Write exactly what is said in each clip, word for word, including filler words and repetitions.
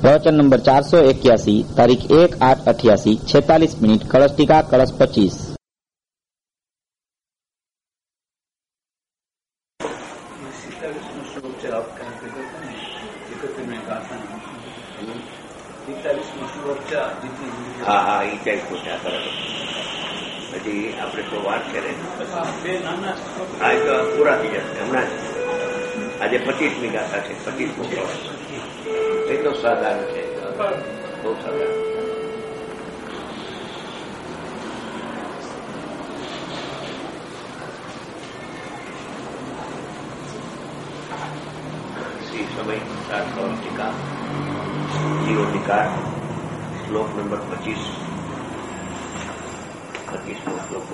प्रवचन नंबर चार सौ इक्यासी, तारीख एक आठ अठियासी, छेतालीस मिनट, कलश टीका, कलश पच्चीस। હા હા એ કઈ પૂછ્યા બરાબર. હજી આપણે તો વાત કરે હા તો પૂરા થઈ જશે હમણાં. આજે પચીસમી ગાથા છે, પચીસમું પ્રવચન. એ તો સાધારણ છે, બહુ સાધારણ. શ્રી સમય સાર ટીકા જીવોધિકાર શ્લોક નંબર પચીસ પચીસમો શ્લોક.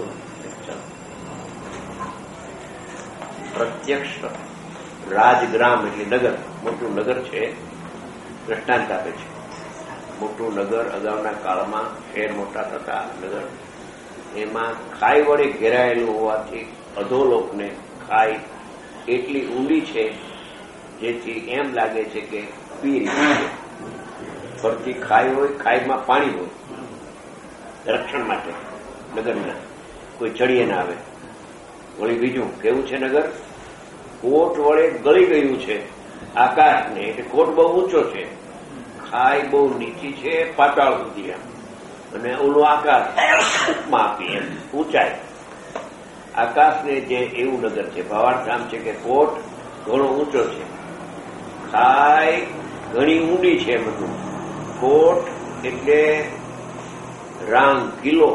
પ્રત્યક્ષ રાજગ્રામ એટલે નગર, મોટું નગર છે. દ્રષ્ટાંત આપે છે. મોટું નગર અગાઉના કાળમાં શહેર મોટા થતા નગર, એમાં ખાઈ વડે ઘેરાયેલું હોવાથી અધોલોકને ખાઈ એટલી ઊંડી છે જેથી એમ લાગે છે કે પી રહી છે. ફરતી ખાઈ હોય, ખાઈમાં પાણી હોય, રક્ષણ માટે નગરના કોઈ ચડીએ ના આવે. વળી બીજું કેવું છે નગર? કોટ વડે ગળી ગયું છે આકાશને, એટલે કોટ બહુ ઊંચો છે, ખાઈ બહુ નીચી છે પાતાળ સુધી, અને ઓલું આકાશ ઉપમા આપી એમ ઊંચાઈ આકાશને જે એવું નગર છે. ભાવાર્થ આમ છે કે કોટ ઘણો ઊંચો છે, ખાઈ ઘણી ઊંડી છે. બધું કોટ એટલે રાંગ કિલ્લો,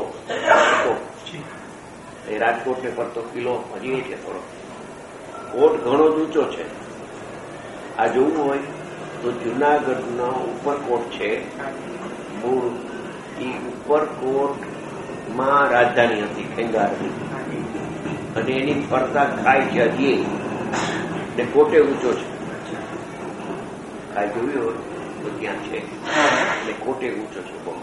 એ રાજકોટને પડતો કિલ્લો હજી છે થોડો. કોટ ઘણો જ ઊંચો છે. આ જોવું હોય તો જુનાગઢનો ઉપરકોટ છે મૂળ. એ ઉપરકોટમાં રાજધાની હતી ખેંગારની, અને એની ફરતા ખાઈ છે હજી, ને કોટે ઊંચો છે. ખાઈ જોયું હોય તો ત્યાં છે, એટલે કોટે ઊંચો છે બહુ.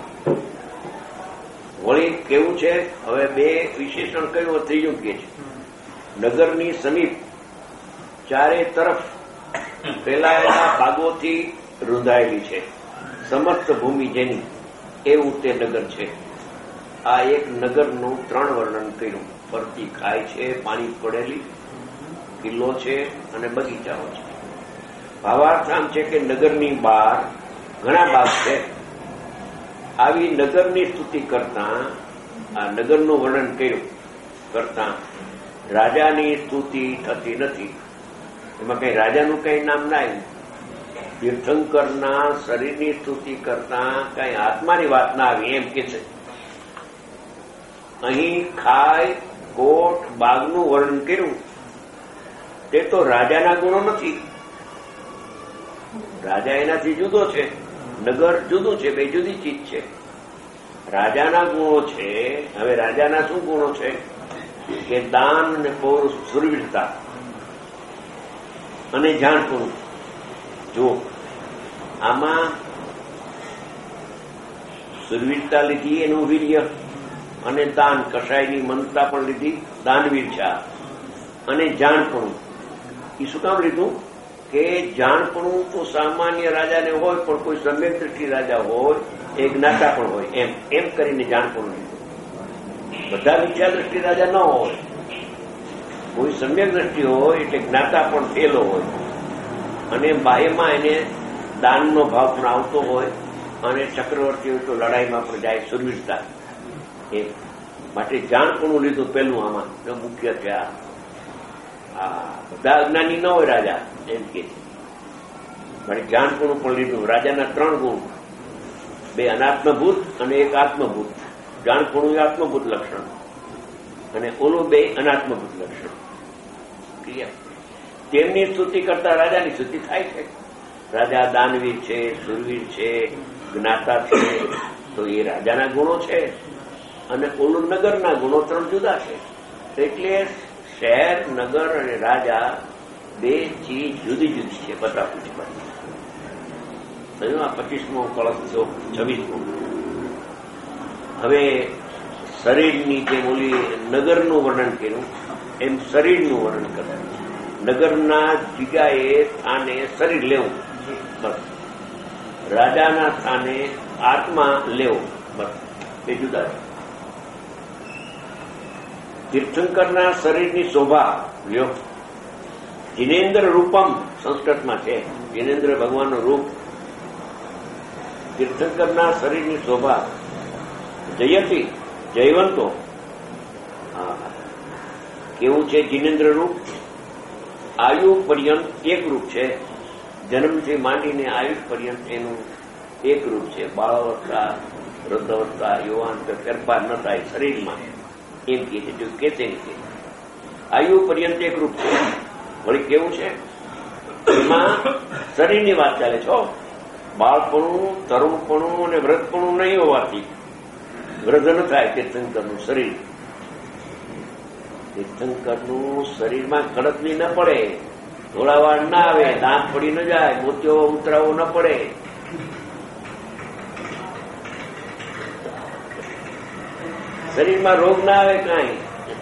વળી કેવું છે? હવે બે વિશેષણ કયું, ત્રીજું કે છે નગરની સમીપ ચારે તરફ ફેલાયેલા ભાગોથી રૂંધાયેલી છે સમસ્ત ભૂમિ જેની, એવું તે નગર છે. આ એક નગરનું ત્રણ વર્ણન કર્યું. ફરતી ખાય છે, પાણી પડેલી, કિલ્લો છે અને બગીચાઓ છે. ભાવાર્થ આમ છે કે નગરની બહાર ઘણા ભાગ છે. આવી નગરની સ્તુતિ કરતા, આ નગરનું વર્ણન કર્યું કરતા રાજાની સ્તુતિ થતી નથી. એમાં કઈ રાજાનું કઈ નામ ના આવ્યું. તીર્થંકરના શરીરની સ્તુતિ કરતા કઈ આત્માની વાત ના આવી એમ કે છે. અહીં ખાય, કોટ, બાગનું વર્ણન કર્યું તે તો રાજાના ગુણો નથી. રાજા એનાથી જુદો છે, નગર જુદું છે, બે જુદી ચીજ છે. રાજાના ગુણો છે. હવે રાજાના શું ગુણો છે? કે દાન અને પૌરુષ, સુરવીરતા અને જાણપણું. જો આમાં સુરવીરતા લીધી એનું વીર્ય, અને દાન કસાયની મનતા પણ લીધી, દાનવીર છે. અને જાણપણું એ શું કામ લીધું? કે જાણપણું તો સામાન્ય રાજાને હોય, પણ કોઈ સમ્યક દ્રષ્ટિ રાજા હોય, એ જ્ઞાતા પણ હોય, એમ એમ કરીને જાણપણું લીધું. બધા મિથ્યા દ્રષ્ટિ રાજા ન હોય, કોઈ સમ્યક દ્રષ્ટિ હોય એટલે જ્ઞાતા પણ થયેલો હોય, અને બાહ્યમાં એને દાનનો ભાવ પણ આવતો હોય, અને ચક્રવર્તી હોય તો લડાઈમાં પણ જાય, સુરવીરતા. એ માટે જાણપણું લીધું પેલું આમાં મુખ્ય છે. આ બધા અજ્ઞાની ન હોય રાજા એમ કે છે, માટે જાણપણું પણ લીધું. રાજાના ત્રણ ગુણ, બે અનાત્મભૂત અને એક આત્મભૂત. જાણપણું એ આત્મભૂત લક્ષણ, અને ઓલું બે અનાત્મભૂત લક્ષણ. તેમની સ્તુતિ કરતા રાજાની સ્તુતિ થાય છે. રાજા દાનવીર છે, સુરવીર છે, જ્ઞાતા છે, તો એ રાજાના ગુણો છે. અને ઓલું નગરના ગુણો ત્રણ જુદા છે. એટલે શહેર, નગર અને રાજા બે ચીજ જુદી જુદી છે. બધા પૂછવા આ પચીસમો કળશ થયો, છવ્વીસમો. હવે શરીરની જે બોલી નગરનું વર્ણન કર્યું એમ શરીરનું વર્ણન કર્યું. નગરના જગ્યાએ સ્થાને શરીર લેવું, બસ રાજાના સ્થાને આત્મા લેવો, બસ એ જુદા છે. તીર્થંકરના શરીરની શોભા લ્યો, જિનેન્દ્ર રૂપમ સંસ્કૃતમાં છે, જિનેન્દ્ર ભગવાનનું રૂપ. તીર્થંકરના શરીરની શોભા જયતી જયવંતો. કેવું છે જિનેન્દ્ર રૂપ? આયુ પર્યંત એક રૂપ છે, જન્મથી માંડીને આયુષ પર્યંત એનું એક રૂપ છે. બાળાવસ્થા, વૃદ્ધાવસ્થા, યુવાન ફેરફાર ન થાય શરીરમાં, એમ કે છે. જો કે તે રીતે આયુ પર્યંત એક રૂપ છે. વળી કેવું છે? એમાં શરીરની વાત ચાલે છે. બાળપણું, તરુણપણું અને વ્રતપણું નહીં હોવાથી વૃદ્ધ ન થાય તીર્થંકરનું શરીર. તીર્થંકરનું શરીરમાં કડકલી ન પડે, ધોળાવાળ ના આવે, દાંત પડી ન જાય, મોતિયો ઉતરાવો ન પડે. શરીરમાં રોગ ના આવે કાંઈ.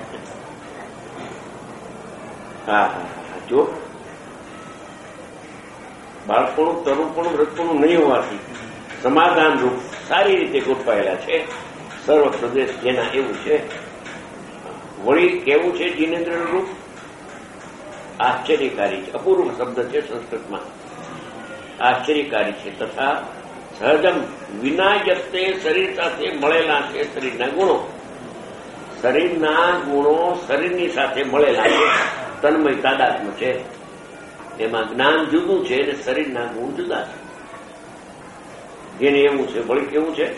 હા હા જો બાળપણું, તરુણપણું, વ્રતપણું નહીં હોવાથી સમાધાન રૂપ સારી રીતે ગોઠવાયેલા છે. સર્વ પ્રદેશ જેના એવું છે. વળી કેવું છે જિનેન્દ્ર રૂપ? આશ્ચર્યકારી છે. અપૂર્વ શબ્દ છે સંસ્કૃતમાં, આશ્ચર્યકારી છે. તથા સહજમ વિના જતે શરીર સાથે મળેલા છે. શરીરના ગુણો, શરીરના ગુણો શરીરની સાથે મળેલા છે. તન્મય તાદાત્મ્ય છે. એમાં જ્ઞાન જુદું છે અને શરીરના ગુણ જુદા છે. જેને એવું છે. વળી કેવું છે?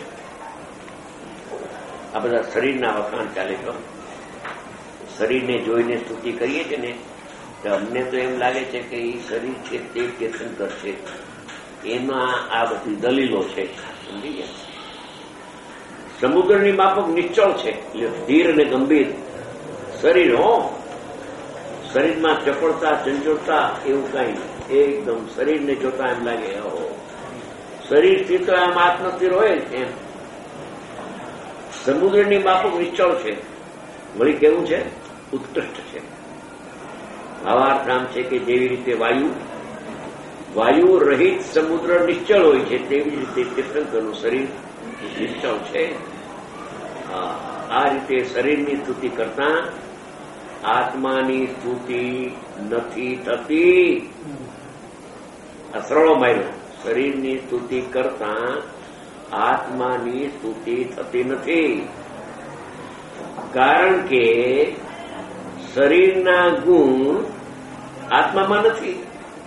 આ બધા શરીરના વખાણ ચાલે છે. શરીરને જોઈને સ્તુતિ કરીએ છીએ ને, તો અમને તો એમ લાગે છે કે એ શરીર છે તે તીર્થંકર છે. એમાં આ બધી દલીલો છે. સમજી ગયા? સમુદ્રની માફક નિશ્ચળ છે, ધીર અને ગંભીર શરીર. હો, શરીરમાં ચપળતા, ચંચળતા એવું કઈ નહીં. એકદમ શરીરને જોતા એમ લાગે શરીરથી તો આમ આત્મસ્થિર હોય એમ. સમુદ્રની માફક નિશ્ચળ છે. વળી કેવું છે? ઉત્કૃષ્ટ છે. ભાવાર્થ આમ છે કે જેવી રીતે વાયુ વાયુ રહિત સમુદ્ર નિશ્ચળ હોય છે, તેવી રીતે તીર્થંકરનું શરીર નિશ્ચળ છે. આ રીતે શરીરની સ્તુતિ કરતા આત્માની સ્તુતિ નથી થતી. આ સરળો માર્યો. શરીરની સ્તુતિ કરતા આત્માની સ્તુતિ થતી નથી. કારણ કે શરીરના ગુણ આત્મામાં નથી.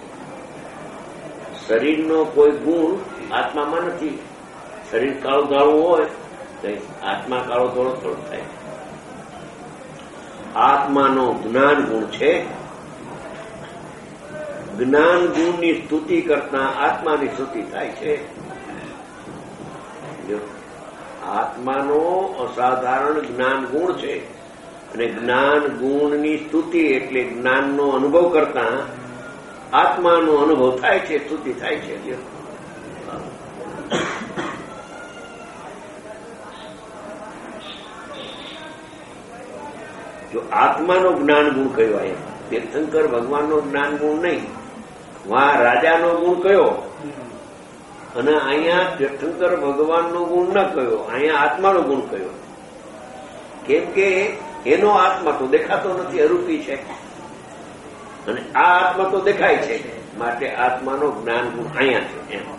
શરીરનો કોઈ ગુણ આત્મામાં નથી. શરીર કાળું ધાળું હોય તો આત્મા કાળો ધોળો થોડો થાય. આત્માનો જ્ઞાન ગુણ છે. જ્ઞાન ગુણની સ્તુતિ કરતા આત્માની સ્તુતિ થાય છે. આત્માનો અસાધારણ જ્ઞાન ગુણ છે અને જ્ઞાન ગુણની સ્તુતિ એટલે જ્ઞાનનો અનુભવ કરતા આત્માનો અનુભવ થાય છે, સ્તુતિ થાય છે. જો આત્માનો જ્ઞાન ગુણ કયો? એમ તીર્થંકર ભગવાનનો જ્ઞાન ગુણ નહીં, વા રાજાનો ગુણ કયો અને અહીંયા તીર્થંકર ભગવાનનો ગુણ ન કયો, અહીંયા આત્માનો ગુણ કયો. કેમ કે એનો આત્મા તો દેખાતો નથી, અરૂપી છે, અને આ આત્મા તો દેખાય છે, માટે આત્માનો જ્ઞાન ગુણ અહીંયા છે. એમ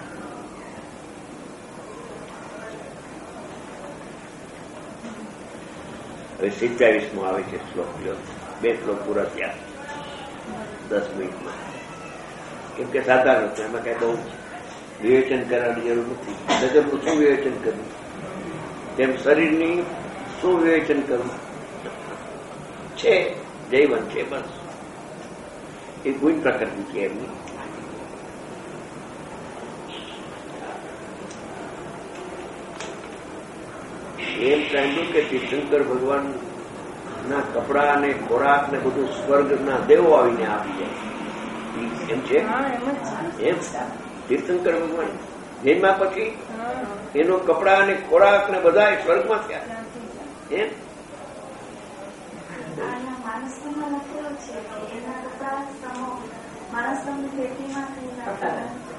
હવે સિત્યાવીસમો આવે છે શ્લોક. લ્યો, બે શ્લોક પૂરા થયા દસ મિનિટમાં. કેમ કે સાધારણ છે, એમાં કઈ બહુ વિવેચન કરવાની જરૂર નથી. નજરનું શું વિવેચન કરવું, તેમ શરીરની શું વિવેચન કરવું છે? જૈવન છે બસ. એ ગુણ પ્રકૃતિ છે એમની. એમ કહ્યું કે તીર્થંકર ભગવાન ના કપડા અને ખોરાક ને બધું સ્વર્ગના દેવો આવીને આપી જાય એમ છે. એમ તીર્થંકર ભગવાન જન્મા પછી એનો કપડા અને ખોરાક ને બધા સ્વર્ગમાં થયા. એમ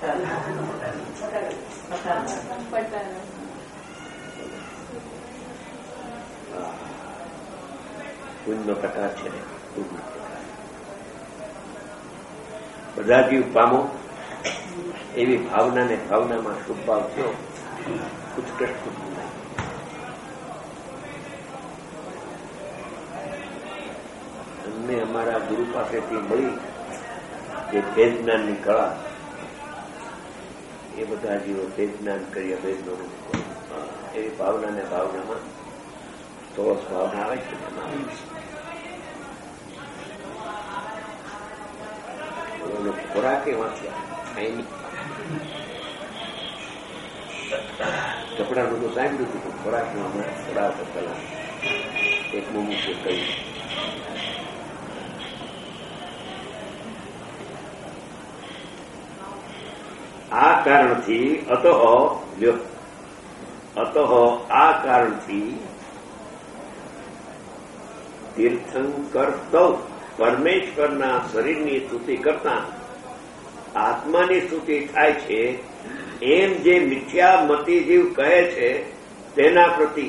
પુણ્યનો પ્રકાર છે ને પુણ્ય પ્રકાર. બધા જીવ પામો એવી ભાવના ને ભાવનામાં શુભ ભાવ થયો, ઉત્કૃષ્ટ નહીં. અમને અમારા ગુરુ પાસેથી મળી જે ભેદ જ્ઞાનની કળા, એ બધા જીવો ભેદ જ્ઞાન કરીએ, ભેદનો એવી ભાવના ને ભાવનામાં તોસ ભાવના આવે છે. ખોરાક એવા થયા કપડાનું તો સાંભળ્યું હતું, ખોરાકનું અમે ખોરાક પેલા એક મોમું છે કહ્યું. આ કારણથી અતઃ લ્યો અતઃ આ કારણથી તીર્થંકર સૌ પરમેશ્વરના શરીરની સ્તુતિ કરતા આત્માની સ્તુતિ થાય છે, એમ જે મિથ્યા મતિ જીવ કહે છે તેના પ્રતિ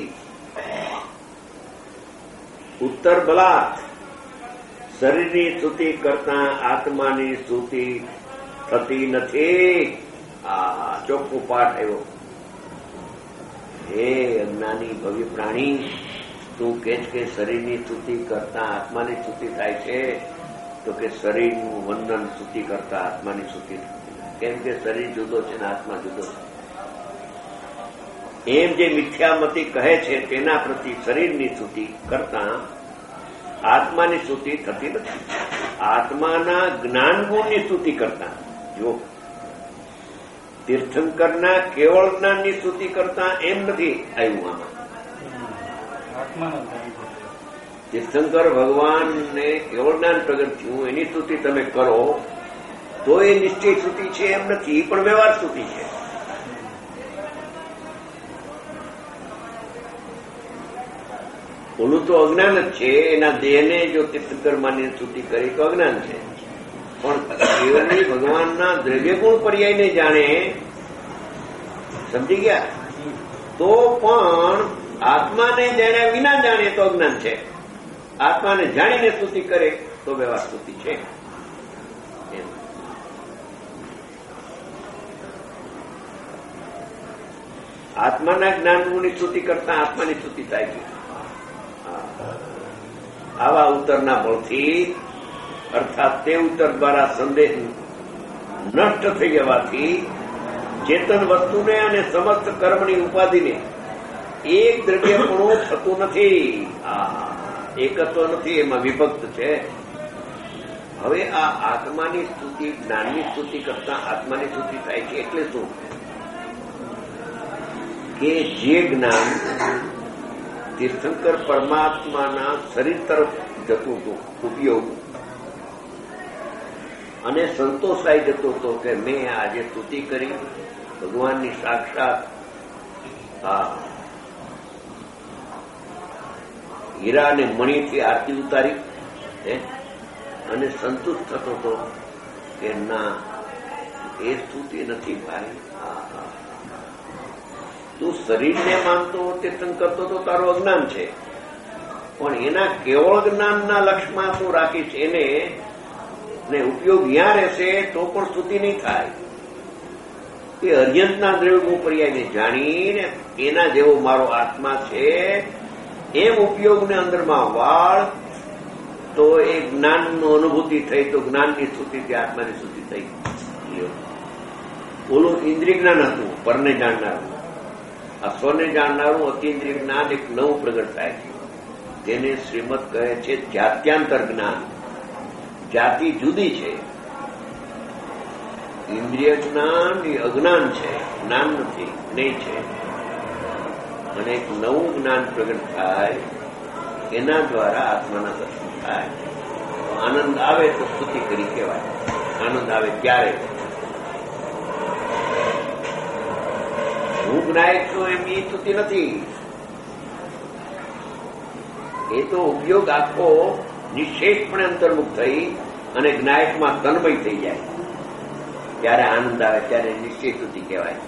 ઉત્તર બલાત શરીરની સ્તુતિ કરતા આત્માની સ્તુતિ થતી નથી. આ ચોખ્ખો પાઠ આવ્યો. હે અજ્ઞાની ભવ્ય પ્રાણી, તું કે કે શરીરની સ્તુતિ કરતા આત્માની સ્તુતિ થાય છે, તો કે શરીરનું વંદન સ્તુતિ કરતા આત્માની સ્તુતિ, કેમ કે શરીર જુદો છે ને આત્મા જુદો છે. એમ જે મિથ્યામતી કહે છે તેના પ્રતિ શરીરની સ્તુતિ કરતા આત્માની સ્તુતિ થતી નથી. આત્માના જ્ઞાન ગુણની સ્તુતિ કરતા, જો તીર્થંકરના કેવળ જ્ઞાનની સ્તુતિ કરતા એમ નથી આવ્યું. આમાં તીર્થંકર ભગવાનને કેવળ જ્ઞાન પ્રગટ થયું, એની સ્તુતિ તમે કરો તો એ નિશ્ચય સ્તુતિ છે એમ નથી, પણ વ્યવહાર સ્તુતિ છે. ઓલું તો અજ્ઞાન જ છે. એના દેહને જો તીર્થંકર માની સ્તુતિ કરી તો અજ્ઞાન છે, પણ કેવળની ભગવાનના દ્રવ્ય ગુણ પર્યાયને જાણે, સમજી ગયા, તો પણ આત્માને જાણ્યા વિના જાણે તો અજ્ઞાન છે. આત્માને જાણીને સ્તુતિ કરે તો વ્યવહાર સ્તુતિ છે. આત્માના જ્ઞાનની સ્તુતિ કરતા આત્માની સ્તુતિ થાય છે. આવા ઉત્તરના બળથી, અર્થાત તે ઉત્તર દ્વારા સંદેહ નષ્ટ થઈ જવાથી ચેતન વસ્તુને અને સમસ્ત કર્મની ઉપાધિને એક દ્રવ્યપણું થતું નથી. આ એકત્વ નથી, એમાં વિભક્ત છે. હવે આ આત્માની સ્તુતિ જ્ઞાનની સ્તુતિ કરતા આત્માની સ્તુતિ થાય છે. એટલે શું કે જે જ્ઞાન તીર્થંકર પરમાત્માના શરીર તરફ જતું હતું, ઉપયોગ, અને સંતોષાઈ જતો હતો કે મેં આજે સ્તુતિ કરી, ભગવાનની સાક્ષાત હા હીરા અને મણીથી આરતી ઉતારી, અને સંતુષ્ટ થતો હતો કે ના, એ સ્તુતિ નથી ભાઈ. તું શરીરને માનતો તીર્થંકર તો તારું અજ્ઞાન છે, પણ એના કેવળ જ્ઞાનના લક્ષ્યમાં તું રાખીશ એને, ને ઉપયોગ ત્યાં રહેશે તો પણ સ્તુતિ નહીં થાય. એ અર્યંતના દ્રવ્ય પર્યાયને જાણીને એના જેવો મારો આત્મા છે એમ ઉપયોગને અંદરમાં વાળ, તો એ જ્ઞાનનો અનુભૂતિ થઈ, તો જ્ઞાનની સ્તુતિથી આત્માની સ્તુતિ થઈ. ઓલું ઇન્દ્રિય જ્ઞાન હતું, પરને જાણનારું. આ સ્વને જાણનારું અતિન્દ્રિય જ્ઞાન એક નવું પ્રગટ થાય છે. તેને શ્રીમદ કહે છે જાત્યાંતર જ્ઞાન. જાતિ જુદી છે. ઇન્દ્રિય જ્ઞાન એ અજ્ઞાન છે, જ્ઞાન નથી, નહીં છે. અને એક નવું જ્ઞાન પ્રગટ થાય, એના દ્વારા આત્માના દર્શન થાય. આનંદ આવે તો સ્તુતિ કરી કહેવાય. આનંદ આવે ત્યારે હું જ્ઞાયક છું એમની સ્તુતિ નથી. એ તો ઉપયોગ આખો નિશ્ચેષપણે અંતર્મુખ થઈ અને જ્ઞાયકમાં તન્મય થઈ જાય. ત્યારે આનંદ આવે ત્યારે નિશ્ચય શુદ્ધિ કહેવાય.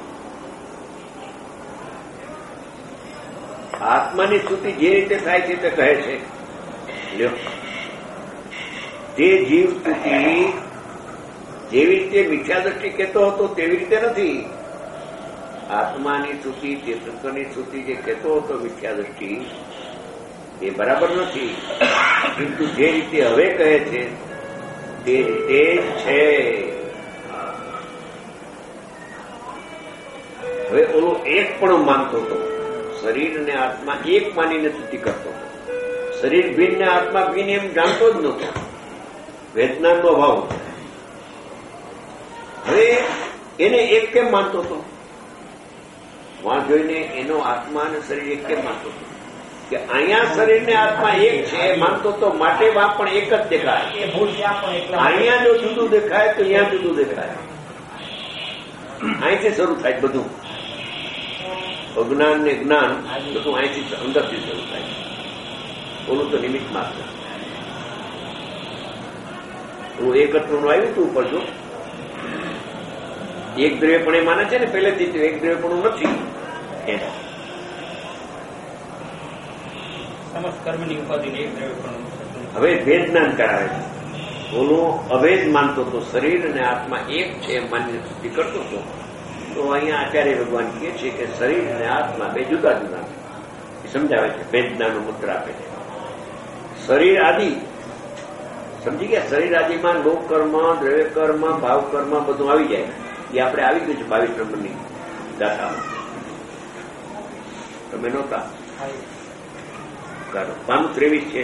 આત્માની સ્તુતિ જે રીતે થાય છે તે કહે છે લ્યો, તે જીવ સ્તુતિ જેવી રીતે મિથ્યા દ્રષ્ટિ કહેતો હતો તેવી રીતે નથી. આત્માની સ્તુતિ, તીર્થંકરની સ્તુતિ જે કહેતો હતો મિથ્યા દ્રષ્ટિ એ બરાબર નથી, પરંતુ જે રીતે હવે કહે છે તે રીતે જ છે. હવે ઓલો એક પણ માનતો હતો, શરીર અને આત્મા એક માનીને સ્તુતિ કરતો હતો. શરીર ભિન્ન ને આત્મા ભિન્ન એમ જાણતો જ નહોતો, વેદનાનો ભાવ. હવે એને એક કેમ માનતો હતો? વાં જોઈને એનો આત્મા અને શરીર એક કેમ માનતો હતો? કે અહીંયા શરીર ને આત્મા એક છે માનતો તો માટે વાં પણ એક જ દેખાય. અહીંયા જો જુદું દેખાય તો અહીંયા જુદું દેખાય. અહીંથી શરૂ થાય બધું. અજ્ઞાન ને જ્ઞાન બધું અહીંથી અંદરથી શરૂ થાય. ઓલું તો નિમિત્ત માત્ર. હું એકત્વનું આવ્યું હતું ઉપર જો એક દ્રવ્યપણે માને છે ને પહેલેથી એક દ્રવ્યપણું નથી. હવે ભેદ જ્ઞાન કરાવે છે. ઓલું અભેદ માનતો હતો, શરીર અને આત્મા એક છે માન્ય સ્તુતિ કરતો હતો. તો અહીંયા આચાર્ય ભગવાન કહે છે કે શરીર અને આત્મા બે જુદા જુદા છે. સમજાવે છે, ભેદ જ્ઞાનનો મુદ્ર આપે છે. શરીર આદિ સમજી ગયા. શરીર આદિમાં લોક કર્મ, દ્રવ્ય કર્મ, ભાવ કર્મ બધું આવી જાય. એ આપણે આવી ગયું છે બાવીસ નંબરની દાતામાં. તમે નહોતા. પાનું ત્રેવીસ છે.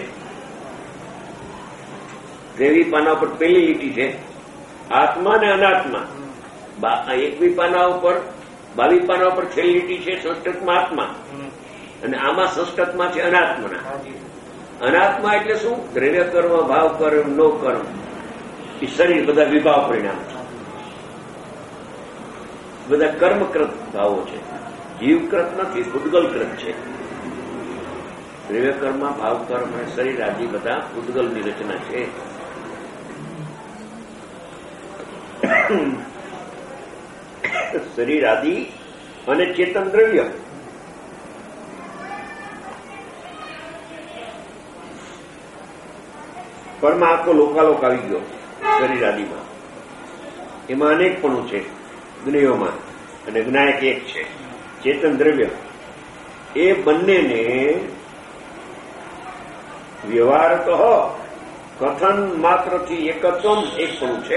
ત્રેવીસ પાના ઉપર પહેલી લીટી છે આત્મા ને અનાત્મા. એકવી પાના ઉપર બાવીસ પાના ઉપર છેલ્લી લીટી છે સંસ્કૃતમાં આત્મા, અને આમાં સંસ્કૃતમાં છે અનાત્મના. અનાત્મા એટલે શું? દ્રવ્ય કર્મ, ભાવ કર્મ, નો કર્મ, એ શરીર બધા વિભાવ પરિણામ છે. બધા કર્મકૃત ભાવો છે, જીવકૃત નથી, ઉદ્ગલકૃત છે. દ્રવ્ય કર્મ, ભાવ કર્મ અને શરીર આદિ બધા ઉદ્ગલની રચના છે. શરીર આદિ અને ચેતન દ્રવ્ય. પરમાં આખો લોકાલોક આવી ગયો શરીર આદિમાં. એમાં અનેકપણું છે જ્ઞેયોમાં, અને જ્ઞાયક એક છે ચેતન દ્રવ્ય. એ બંનેને વ્યવહારત કથન માત્રથી એકત્વમ એકપણું છે.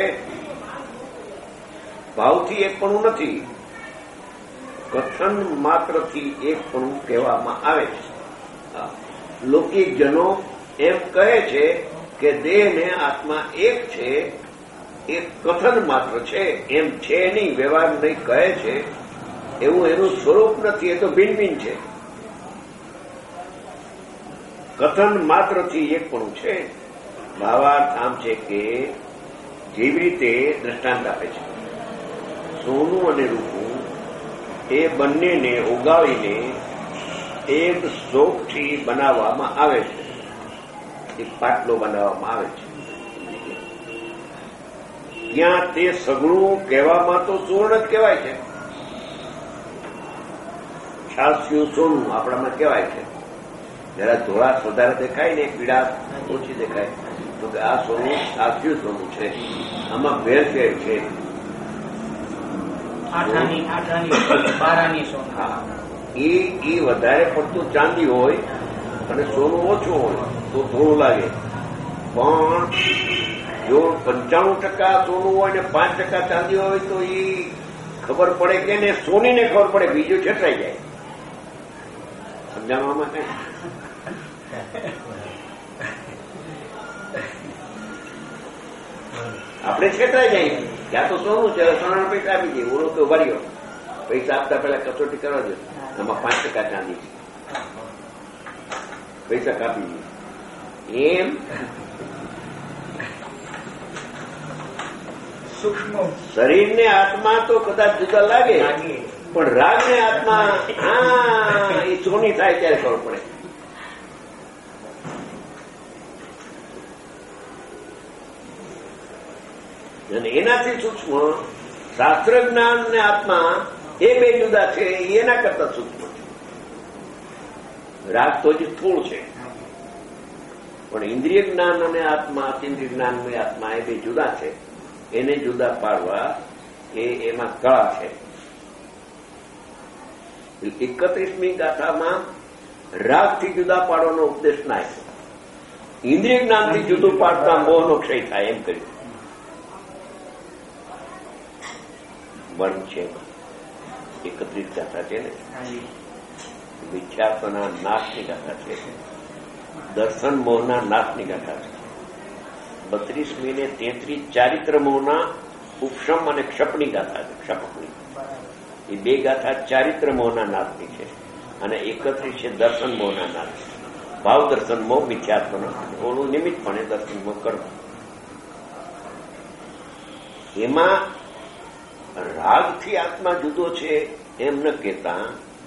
ભાવથી એકપણું નથી, કથન માત્રથી એકપણું કહેવામાં આવે છે. લૌકિક જનો એમ કહે છે કે દેહ ને આત્મા એક છે, એ કથન માત્ર છે, એમ છે નહીં, વ્યવહાર નહીં કહે છે. એવું એનું સ્વરૂપ નથી, એ તો ભિન્ન ભિન્ન છે. કથન માત્રથી એકપણું છે. ભાવાર્થ આમ છે કે જેવી રીતે દ્રષ્ટાંત આપે છે, સોનું અને રૂપું એ બંનેને ઉગાવીને એક સ્ટોકથી બનાવવામાં આવે છે, એક પાટલો બનાવવામાં આવે છે. ત્યાં તે સગળું કહેવામાં તો સુવર્ણ જ કહેવાય છે. છાસ્યું સોનું આપણામાં કહેવાય છે. જરા ધોળા વધારે દેખાય ને પીડા ઓછી દેખાય તો કે આ સોનું છાસ્યું સોનું છે, આમાં ભેળસેળ છે. એ વધારે પડતું ચાંદી હોય અને સોનું ઓછું હોય તો થોડું લાગે. પણ જો પંચાણું ટકા સોનું હોય ને પાંચ ટકા ચાંદી હોય તો એ ખબર પડે કે ને સોનીને ખબર પડે, બીજું છેતરાઈ જાય. સમજાવવામાં કઈ આપણે છેતરાઈ જાય. ત્યાં તો સોનું છે, સોનાના પૈસા આપી દઈએ, ઓળો તો ઉભા રહ્યો, પૈસા આપતા પેલા કસોટી કરવા દે, આમાં પાંચ ટકા ચાંદી છે, પૈસા કાપી દઈએ. એમ શરીર ને આત્મા તો કદાચ જુદા લાગે, પણ રાગ ને આત્મા હા એ સોની થાય ત્યારે ખબર પડે. અને એનાથી સૂક્ષ્મ શાસ્ત્ર જ્ઞાન ને આત્મા એ બે જુદા છે, એના કરતા સૂક્ષ્મ છે. રાગ તો જ સ્થૂળ છે, પણ ઇન્દ્રિય જ્ઞાન અને આત્મા, અતિન્દ્રિય જ્ઞાન અને આત્મા એ બે જુદા છે. એને જુદા પાડવા એ એમાં કળા છે. એકત્રીસમી ગાથામાં રાગથી જુદા પાડવાનો ઉપદેશ ના છે. ઇન્દ્રિય જ્ઞાનથી જુદું પાડતા મોહનો ક્ષય થાય એમ કર્યું. વર્ણ છે એકત્રીસ ગાથા છે ને, મિથ્યાત્વના નાશની ગાથા છે, દર્શન મોહના નાશની ગાથા છે. બત્રીસમી ને તેત્રીસ ચારિત્ર મોહના ઉપશમ અને ક્ષપની ગાથા છે. ક્ષપની એ બે ગાથા ચારિત્ર મોહના નાશની છે, અને એકત્રીસ છે દર્શન મોહના નાશ. ભાવ દર્શન મોહ મિથ્યાત્વનો, ઓનું નિમિત્તપણે દર્શન મોહ કરવું. એમાં રાગથી આત્મા જુદો છે એમ ન કહેતા,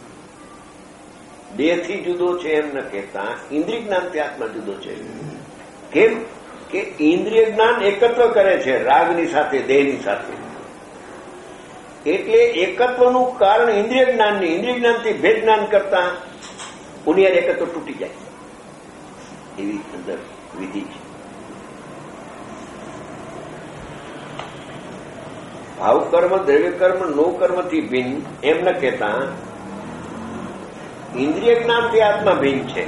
દેહથી જુદો છે એમ ન કહેતા, ઇન્દ્રિય જ્ઞાનથી આત્મા જુદો છે. કેમ કે ઇન્દ્રિય જ્ઞાન એકત્વ કરે છે રાગની સાથે, દેહની સાથે. એટલે એકત્વનું કારણ ઇન્દ્રિય જ્ઞાનની, ઇન્દ્રિય જ્ઞાનથી ભેદ જ્ઞાન કરતા પુનિયાર એકત્વ તૂટી જાય, એવી અંદર વિધિ છે. ભાવ કર્મ, દ્રવ્ય કર્મ, નો કર્મથી ભિન્ન એમ ન કહેતા ઇન્દ્રિય જ્ઞાનથી આત્મા ભિન્ન છે.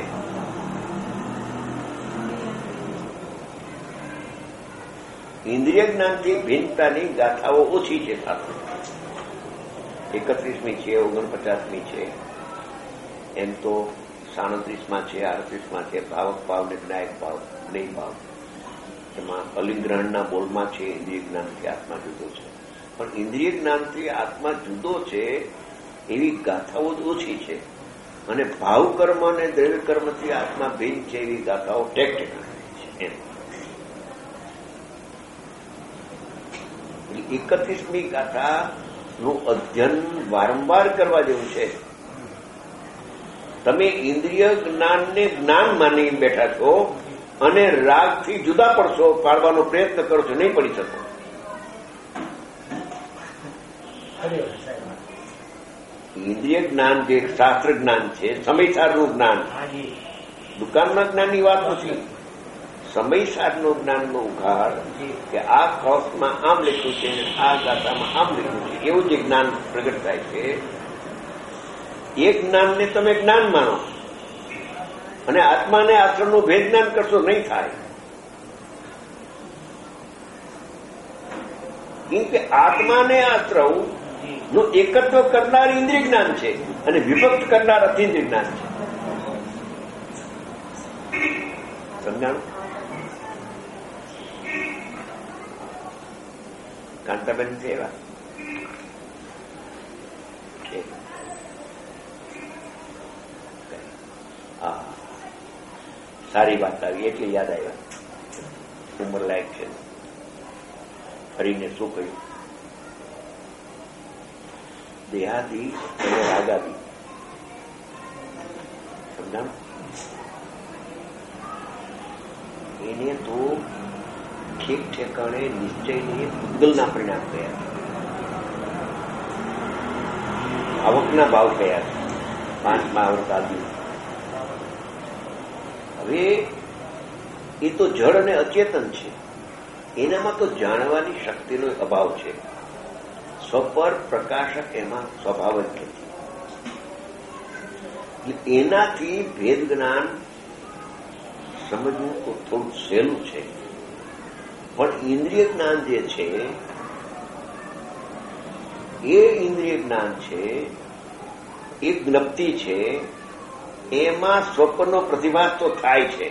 ઇન્દ્રિય જ્ઞાનથી ભિન્નતાની ગાથાઓ ઓછી છે. સાથે એકત્રીસમી છે, ઓગણપચાસમી છે, એમ તો સાડત્રીસમાં છે, આડત્રીસમાં છે. ભાવક ભાવ ને જ્ઞાયક ભાવ, જ્ઞેય ભાવ, એમાં અલિંગ્રહણના બોલમાં છે ઇન્દ્રિય જ્ઞાનથી આત્મા જુદો છે. પણ ઇન્દ્રિય જ્ઞાનથી આત્મા જુદો છે એવી ગાથાઓ જ ઓછી છે, અને ભાવ કર્મ અને દ્રવ્ય કર્મથી આત્મા ભિન્ન છે એવી ગાથાઓ ટેક ટેક છે. એકત્રીસમી ગાથાનું અધ્યયન વારંવાર કરવા જેવું છે. તમે ઇન્દ્રિય જ્ઞાનને જ્ઞાન માની બેઠા છો અને રાગથી જુદા પડશો, પાડવાનો પ્રયત્ન કરો છો, નહીં પડી શકો. ઇન્દ્રિય જ્ઞાન જે શાસ્ત્ર જ્ઞાન છે, સમયસારનું જ્ઞાન, દુકાનના જ્ઞાનની વાત નથી. સમયસારનું જ્ઞાનનો ઉઘાડ કે આ કળશમાં આમ લખ્યું છે, આ ગાથામાં આમ લખ્યું છે, એવું જે જ્ઞાન પ્રગટ થાય છે, એ જ્ઞાનને તમે જ્ઞાન માનો અને આત્માને આશ્રમનું ભેદ જ્ઞાન કરશો, નહીં થાય. કેમ કે આત્માને આશ્રવ નું એકત્વ કરનાર ઇન્દ્રિય જ્ઞાન છે અને વિભક્ત કરનાર અતિન્દ્રિય જ્ઞાન છે. સમજાણું? કાંતાબેન છે એવા હા, સારી વાત આવી એટલે યાદ આવ્યા. ઉંમર લાયક છે. ફરીને શું કહ્યું? દેહાદી અને રાગાદી. સમજાણ? એને તો ઠીક ઠેકાણે નિશ્ચયને પૂતગલના પરિણામ કયા છે, આવકના ભાવ કયા છે, પાંચમા આવક આદિ. હવે એ તો જળ અને અચેતન છે, એનામાં તો જાણવાની શક્તિનો અભાવ છે. સ્વપર પ્રકાશક એમાં સ્વભાવ જ નથી. એનાથી ભેદ જ્ઞાન સમજવું તો થોડું સહેલું છે, પણ ઇન્દ્રિય જ્ઞાન જે છે એ ઇન્દ્રિય જ્ઞાન છે, એ જ્ઞપ્તિ છે, એમાં સ્વપ્નનો પ્રતિભાસ તો થાય છે,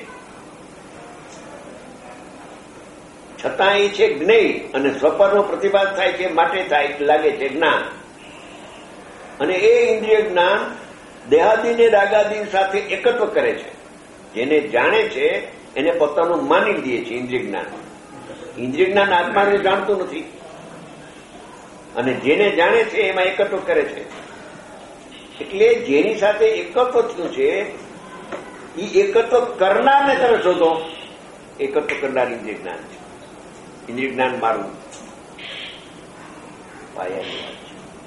છતાં એ છે જ્ઞેય, અને સ્વપ્નનો પ્રતિભાસ થાય છે માટે થાય લાગે છે જ્ઞાન. અને એ ઇન્દ્રિય જ્ઞાન દેહાદિને રાગાદિ સાથે એકત્વ કરે છે. જેને જાણે છે એને પોતાનું માની દે છે ઇન્દ્રિય જ્ઞાન. ઇન્દ્રિય જ્ઞાન આત્માને જાણતું નથી, અને જેને જાણે છે એમાં એકત્વ કરે છે. એટલે જેની સાથે એકત્વ થયું છે એ એકત્વ કરનારને તમે શોધો. એકત્વ કરનાર ઇન્દ્રિય જ્ઞાન છે. ઇન્દ્રિય જ્ઞાન મારું પાયાની વાત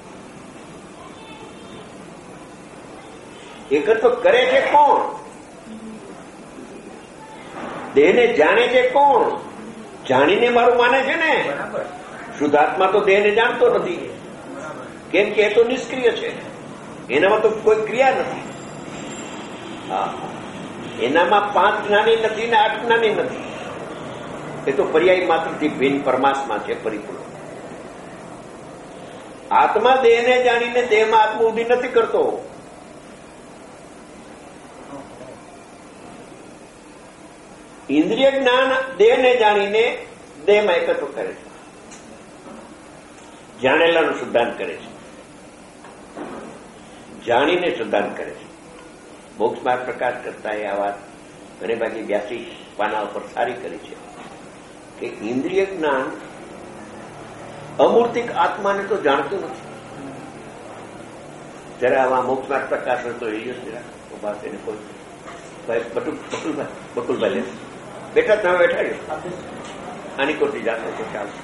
છે. એકત્વ કરે છે કોણ? દેહને જાણે છે કોણ? જાણીને મારું માને છે ને. શુદ્ધાત્મા તો દેહને જાણતો નથી, કેમ કે એ તો નિષ્ક્રિય છે, એનામાં તો કોઈ ક્રિયા નથી. હા, એનામાં પાંચ જ્ઞાની નથી ને આઠ જ્ઞાની નથી. એ તો પર્યાય માત્રથી ભિન્ન પરમાત્મા છે, પરિપૂર્ણ. આત્મા દેહને જાણીને દેહમાં આત્મબુદ્ધિ નથી કરતો. ઇન્દ્રિય જ્ઞાન દેહને જાણીને દેહમાં એકત્વ કરે છે, જાણેલાનું શુદ્ધાંત કરે છે, જાણીને શુદ્ધાંત કરે છે. મોક્ષમાં પ્રકાશ કરતા એ આ વાત ઘણી બાકી બ્યાસી પાના ઉપર સારી કરી છે કે ઇન્દ્રિય જ્ઞાન અમૂર્તિક આત્માને તો જાણતું નથી. જરા આવા મોક્ષમાં પ્રકાશ હતો એ ઉભા થઈને કોઈ બટુલભાઈ બટુલભાઈ લે બેઠા તમે બેઠા છો આની કોટી જાતો તો ચાલશે.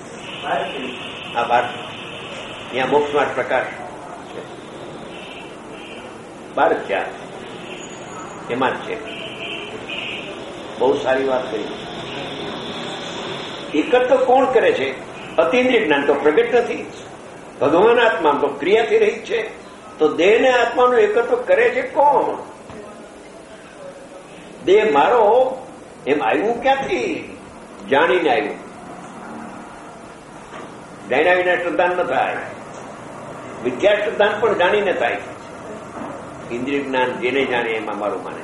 આ બાર અહીંયા મોક્ષમાં પ્રકાશ છે, બાર જ છે, એમાં જ છે. બહુ સારી વાત કરી. એકત્વ કોણ કરે છે? અતિન્દ્રિય જ્ઞાન તો પ્રગટ નથી. ભગવાન આત્મા તો ક્રિયાથી રહી છે. તો દેહને આત્માનું એકત્વ કરે છે કોણ? દેહ મારો એમ આવ્યું ક્યાંથી? જાણીને આવ્યું. જાણ્યા વિના શ્રદ્ધાન ન થાય. વિદ્યા શ્રદ્ધાન પણ જાણીને થાય. ઇન્દ્રિય જ્ઞાન જેને જાણે એમાં મારું માને.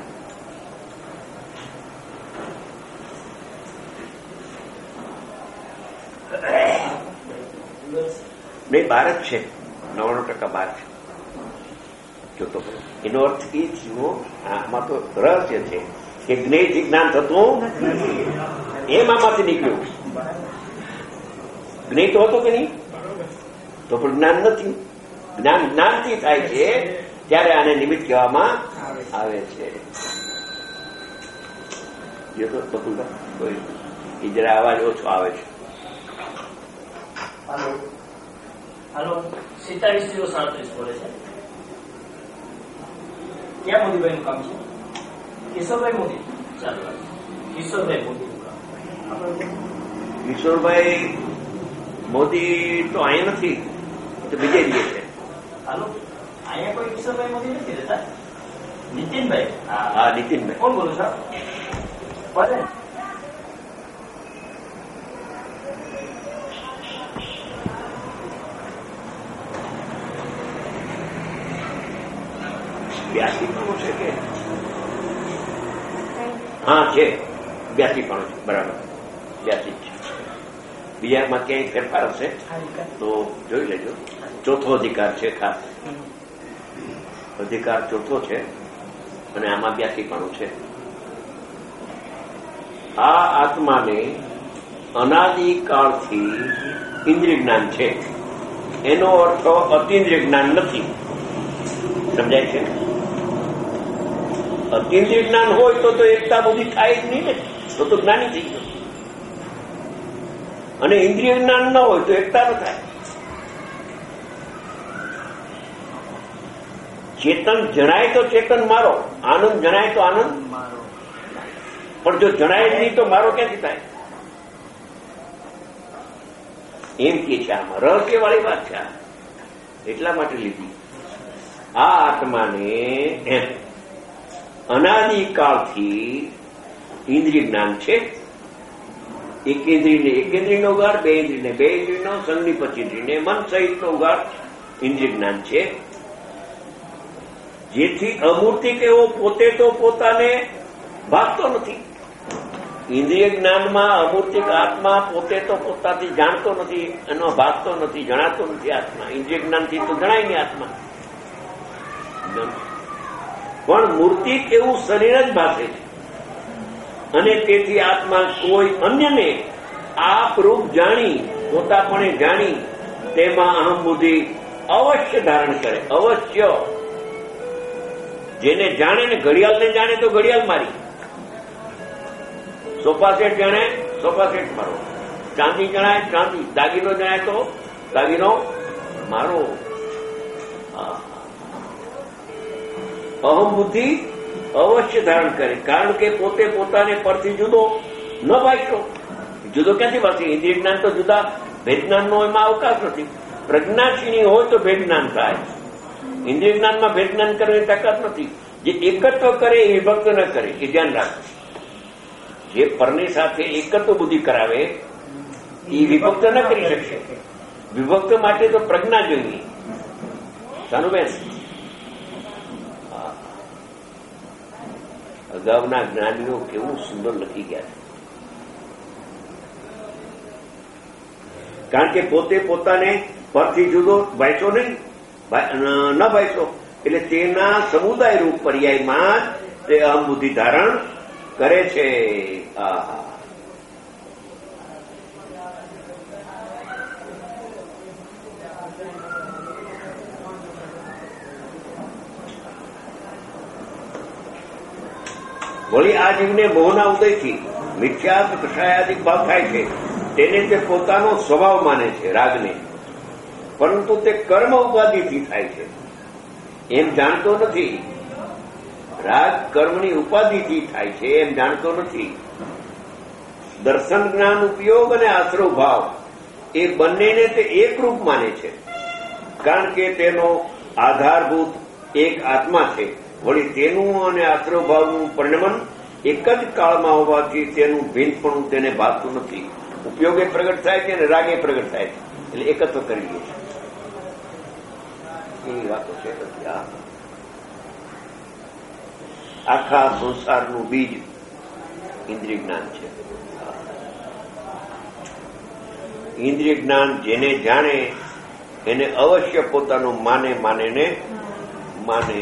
બે બાર જ છે, નવ્વાણું ટકા બાર છે. જોતો એનો અર્થ એ થયો, આમાં તો રહસ્ય છે કે જ્ઞેયથી જ્ઞાન થતું એમ આમાંથી નીકળ્યું. જ્ઞેય તો હતો કે નહીં? તો પણ જ્ઞાન નથી. જ્ઞાન જ્ઞાનથી થાય છે ત્યારે આને નિમિત્ત કહેવામાં આવે છે. જોતો બકુલભાઈ એ જરા અવાજ ઓછો આવે છે. હાલો હાલો સિત્તાવીસ જીરો સાડત્રીસ બોલે છે. ક્યાં મોદીભાઈ નું કામ છે? કિશોરભાઈ મોદી. ચાલો કિશોરભાઈ મોદી નું કામ. કિશોરભાઈ મોદી તો અહીંયા નથી, તો બીજે જઈએ છે. હાલો અહીંયા કોઈ કિશોરભાઈ મોદી નથી રહેતા. નીતિનભાઈ. હા નીતિનભાઈ. કોણ બોલો છો? બોલે બ્યાસી પણ છે કે? હા છે, બ્યાસી પણ છે. બરાબર, બ્યાસી જ છે. બીજામાં ક્યાંય ફેરફાર હશે તો જોઈ લેજો. ચોથો અધિકાર છે, ખાસ અધિકાર ચોથો છે અને આમાં બ્યાસી પણ છે. આ આત્માને અનાદિકાળથી ઇન્દ્રિય જ્ઞાન છે. એનો અર્થ અતિન્દ્રિય જ્ઞાન નથી. સમજાય છે? અતિન્દ્રિય જ્ઞાન હોય તો તો એકતા બધી થાય જ નહીં ને, તો તો જ્ઞાની થઈ ગયો. અને ઇન્દ્રિય જ્ઞાન ન હોય તો એકતા ન થાય. ચેતન જણાય તો ચેતન મારો, આનંદ જણાય તો આનંદ મારો. પણ જો જણાય જ નહીં તો મારો ક્યાંથી થાય? એમ કે છે. આમાં રહસ્ય વાળી વાત છે. એટલા માટે લીધી. આ આત્માને અનાદિકાળથી ઇન્દ્રિય જ્ઞાન છે. એક ઇન્દ્રિયને એક ઇન્દ્રિયનો ઉગાડ, બે ઇન્દ્રિયને બે ઇન્દ્રિયનો, સંગની પચી ઇન્દ્રિયને મન સહિતનો ઉગાડ ઇન્દ્રિય જ્ઞાન છે. જેથી અમૂર્તિક એવો પોતે તો પોતાને ભાગતો નથી. ઇન્દ્રિય જ્ઞાનમાં અમૂર્તિક આત્મા પોતે તો પોતાથી જાણતો નથી, એનો ભાગતો નથી, જણાતો નથી. આત્મા ઇન્દ્રિય જ્ઞાનથી તો જણાય નહીં આત્મા. પણ મૂર્તિક એવું શરીર જ ભાષે છે. અને તેથી આત્મા કોઈ અન્યને આપરૂપ જાણી, પોતાપણે જાણી તેમાં અહમ બુદ્ધિ અવશ્ય ધારણ કરે. અવશ્ય. જેને જાણે ને, ઘડિયાળને જાણે તો ઘડિયાળ મારી, સોફા સેટ જાણે સોફા સેટ મારો, ચાંદી જણાય ચાંદી, દાગીનો જણાય તો સતાવીનો મારો અહમ બુદ્ધિ અવશ્ય ધારણ કરે, કારણ કે પોતે પોતાને પરથી જુદો ન વાંચ્યો. જુદો ક્યાંથી વાંચે? ઇન્દ્રિય જ્ઞાન તો જુદા, ભેદ જ્ઞાનનો એમાં અવકાશ નથી. પ્રજ્ઞાક્ષીણી હોય તો ભેદ જ્ઞાન થાય. ઇન્દ્રિય જ્ઞાનમાં ભેદ જ્ઞાન કરવાની તાકાત નથી. જે એકત્વ કરે એ વિભક્ત ન કરે, એ ધ્યાન રાખે. જે પરની સાથે એકત્વ બુદ્ધિ કરાવે એ વિભક્ત ન કરી શકશે. વિભક્ત માટે તો પ્રજ્ઞા જોઈએ. સાનુબેન, અગાઉના જ્ઞાનીઓ કેવું સુંદર લખી ગયા છે. કારણ કે પોતે પોતાને પરથી જુદો વાંચો નહીં, ન વાંચો એટલે તેના સમુદાય રૂપ પર્યાયમાં તે અહમ બુદ્ધિ ધારણ કરે છે. આ વળી આ જીવને મોહના ઉદયથી મિથ્યાત્વ કષાયાદિક ભાવ થાય છે. તેને તે પોતાનો સ્વભાવ માને છે, રાગને, પરંતુ તે કર્મ ઉપાધિથી થાય છે એમ જાણતો નથી. રાગ કર્મની ઉપાધિથી થાય છે એમ જાણતો નથી. દર્શન જ્ઞાન ઉપયોગ અને આશ્રવ ભાવ એ બંનેને તે એકરૂપ માને છે, કારણ કે તેનો આધારભૂત એક આત્મા છે. વળી તેનું અને આશ્રવ ભાવનું પરિણમન એક જ કાળમાં હોવાથી તેનું ભિન્નપણું તેને ભાગતું નથી. ઉપયોગે પ્રગટ થાય છે અને રાગે પ્રગટ થાય છે, એટલે એકત્વ કરી લે છે. એવી વાતો છે. આખા સંસારનું બીજ ઇન્દ્રિય જ્ઞાન છે. ઇન્દ્રિય જ્ઞાન જેને જાણે એને અવશ્ય પોતાનું માને માને ને માને.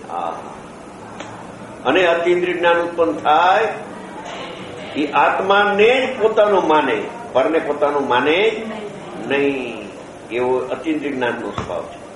અને અતિન્દ્રિય જ્ઞાન ઉત્પન્ન થાય એ આત્માને જ પોતાનું માને, પરને પોતાનું માને નહીં. એવો અતિન્દ્રિય જ્ઞાનનો સ્વભાવ છે.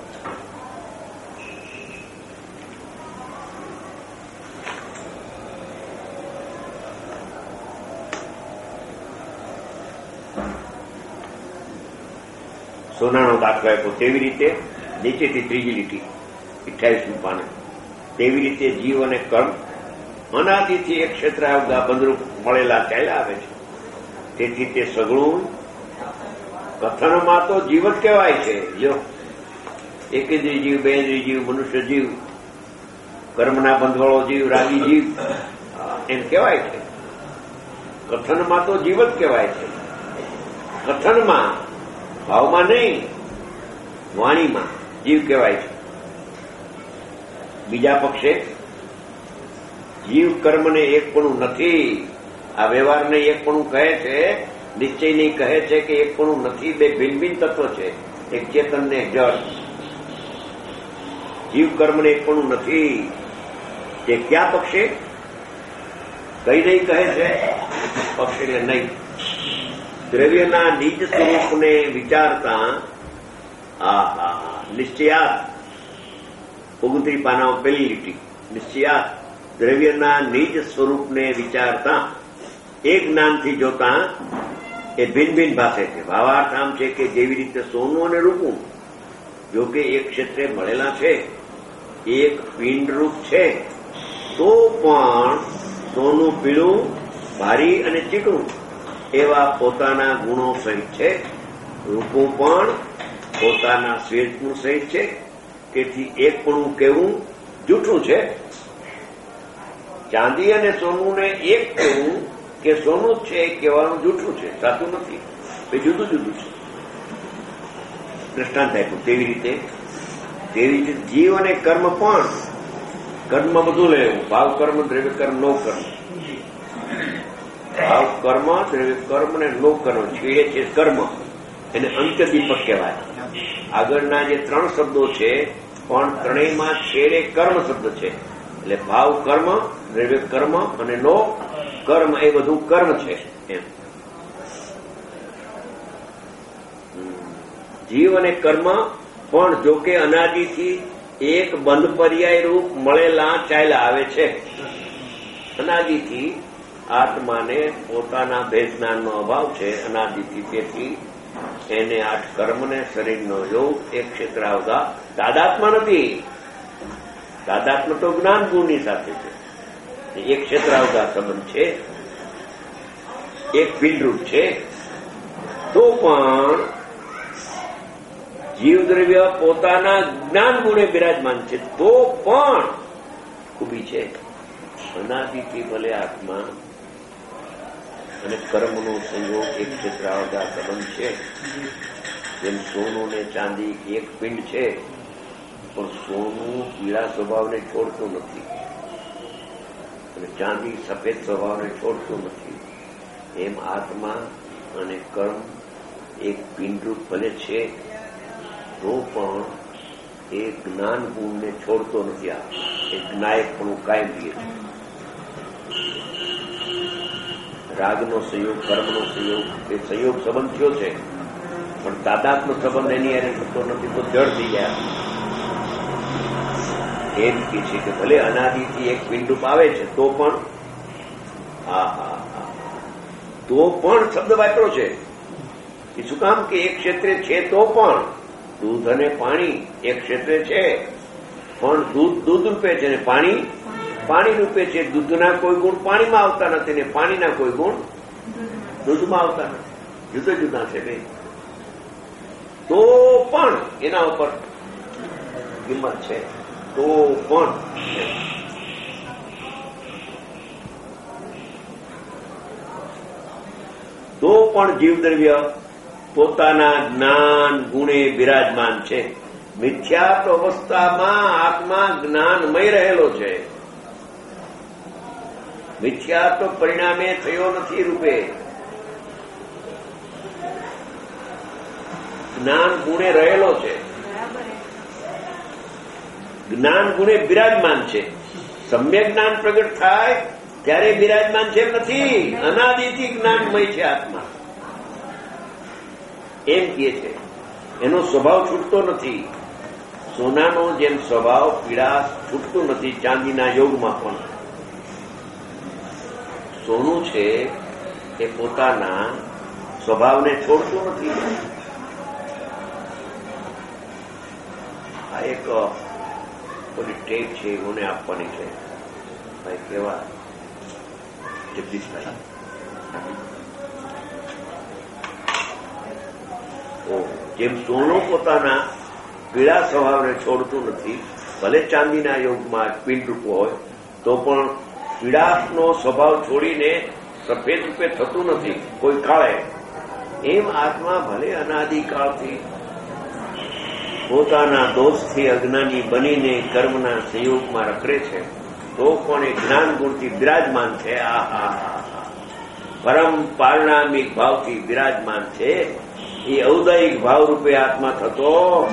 સોનાનો દાખલો આપ્યો તેવી રીતે નીચેથી ત્રીજી લીટી અઠ્યાવીસમી પાને, તેવી રીતે જીવ અને કર્મ અનાદિથી એક ક્ષેત્ર બંધરૂપ મળેલા ચાલ્યા આવે છે. તેથી તે સગળું કથનમાં તો જીવ જ કહેવાય છે. જો એકેન્દ્રિય જીવ, બેન્દ્રિય જીવ, મનુષ્ય જીવ, કર્મના બંધવાળો જીવ, રાગી જીવ એમ કહેવાય છે. કથનમાં તો જીવ જ કહેવાય છે. કથનમાં, ભાવમાં નહીં, વાણીમાં જીવ કહેવાય છે. બીજા પક્ષે જીવ કર્મને એકપણું નથી. આ વ્યવહારને એકપણું કહે છે, નિશ્ચયને કહે છે કે એકપણું નથી. બે ભિન્ન ભિન્ન તત્વ છે, એક ચેતન ને એક જળ. જીવ કર્મને એકપણું નથી. તે ક્યાં પક્ષે? કઈ નહીં કહે છે? પક્ષે નહીં. દ્રવ્યના નિજ સ્વરૂપને વિચારતા આ નિશ્ચયાત, ઓગણત્રીસ પાનામાં પહેલી લીટી, નિશ્ચયાત દ્રવ્યના નિજ સ્વરૂપને વિચારતા એક જ્ઞાનથી જોતા એ ભિન્ન ભિન્ન ભાષે છે. ભાવાર્થ આમ છે કે જેવી રીતે સોનું અને રૂપું જો કે એક ક્ષેત્રે મળેલા છે, એક પિંડરૂપ છે, તો પણ સોનું પીળું, ભારી અને ચીકણું એવા પોતાના ગુણો સહિત છે. રૂપું પણ પોતાના શ્વેતગુણ સહિત છે. તેથી એકપણું કહેવું જૂઠું છે. ચાંદી અને સોનુને એક કહેવું કે સોનું જ છે એ કહેવાનું જૂઠું છે, સાચું નથી. એ જુદું જુદું છે. દ્રષ્ટાંત આપ્યું. તેવી રીતે તેવી રીતે જીવ અને કર્મ પણ, કર્મ બધું લેવું, ભાવ કર્મ, દ્રવ્ય કર્મ, નો કર્મ. ભાવ કર્મ, દ્રવ્ય કર્મ ને નો કર્મ છેડે છે કર્મ, એને અંત્ય દીપક કહેવાય. આગળના જે ત્રણ શબ્દો છે પણ ત્રણેયમાં છેડે કર્મ શબ્દ છે. એટલે ભાવ કર્મ, દ્રવ્ય કર્મ અને નો કર્મ એ બધું કર્મ છે. એમ જીવ અને કર્મ પણ જોકે અનાદિથી એક બંધ પર્યાય રૂપ મળેલા ચાલ્યા આવે છે. અનાદિથી આત્માને પોતાના ભેદ જ્ઞાનનો અભાવ છે. અનાદિથી તેથી એને આઠ કર્મને શરીરનો યોગ એક ક્ષેત્રાવધા તાદાત્મ નથી. તાદાત્મ તો જ્ઞાન ગુણની સાથે છે. એક ક્ષેત્રાવધા સંબંધ છે, એક પિંડરૂપ છે. તો પણ જીવદ્રવ્ય પોતાના જ્ઞાન ગુણે બિરાજમાન છે. તો પણ ખૂબી છે, અનાદિથી ભલે આત્મા અને કર્મનો સંયોગ એક ક્ષેત્રાવધા સંબંધ છે. જેમ સોનું ને ચાંદી એક પિંડ છે, પણ સોનું પીળા સ્વભાવને છોડતું નથી અને ચાંદી સફેદ સ્વભાવને છોડતું નથી. એમ આત્મા અને કર્મ એક પિંડરૂપ ભલે છે, તો પણ એ જ્ઞાન ગુણને છોડતો નથી. આ એ જ્ઞાયકપણું કાયમ રહે છે. રાગનો સંયોગ, કર્મનો સંયોગ, એ સંયોગ સંબંધ થયો છે, પણ તાદાત્મ સંબંધ એની એને થતો નથી, તો જડ થઈ ગયા. એમ કે છે કે ભલે અનાદિથી એક પિંડરૂપ આવે છે, તો પણ હા હા હા તો પણ શબ્દ વાપરો છે. એ શું કામ કે એક ક્ષેત્રે છે, તો પણ દૂધ અને પાણી એક ક્ષેત્રે છે, પણ દૂધ દૂધ રૂપે છે ને પાણી પાણી રૂપે છે. દૂધના કોઈ ગુણ પાણીમાં આવતા નથી ને પાણીના કોઈ ગુણ દૂધમાં આવતા નથી. જુદા જુદા છે બે. તો પણ એના ઉપર કિંમત છે. તો પણ તો પણ જીવદ્રવ્ય પોતાના જ્ઞાન ગુણે બિરાજમાન છે. મિથ્યાત્વ અવસ્થામાં આત્મા જ્ઞાનમય રહેલો છે. મિથ્યાત્વ પરિણામે થયો નથી રૂપે. જ્ઞાન ગુણે રહેલો છે, જ્ઞાન ગુણે બિરાજમાન છે. સમ્યક જ્ઞાન પ્રગટ થાય ત્યારે બિરાજમાન છે નથી. અનાદિથી જ્ઞાનમય છે આત્મા, એમ કહે છે. એનો સ્વભાવ છૂટતો નથી. સોનાનો જેમ સ્વભાવ પીળા છૂટતું નથી, ચાંદીના યોગમાં પણ સોનું છે એ પોતાના સ્વભાવને છોડતું નથી. આ એક કોઈ ટેપ છે, મને આપવાની છે. ભાઈ કેવા જગદીશભાઈ, જેમ સોનું પોતાના પીળા સ્વભાવને છોડતું નથી, ભલે ચાંદીના યોગમાં પિંડરૂપ હોય, તો પણ પીળાશનો સ્વભાવ છોડીને સફેદ રૂપે થતું નથી કોઈ કાળે. એમ આત્મા ભલે અનાદિકાળથી પોતાના દોષથી અજ્ઞાની બનીને કર્મના સંયોગમાં રખડે છે, તો પણ એ જ્ઞાન ગુણથી બિરાજમાન છે. આ હા હા પરમ પારણામિક ભાવથી બિરાજમાન છે. એ ઔદયિક ભાવ રૂપે આત્મા થતો.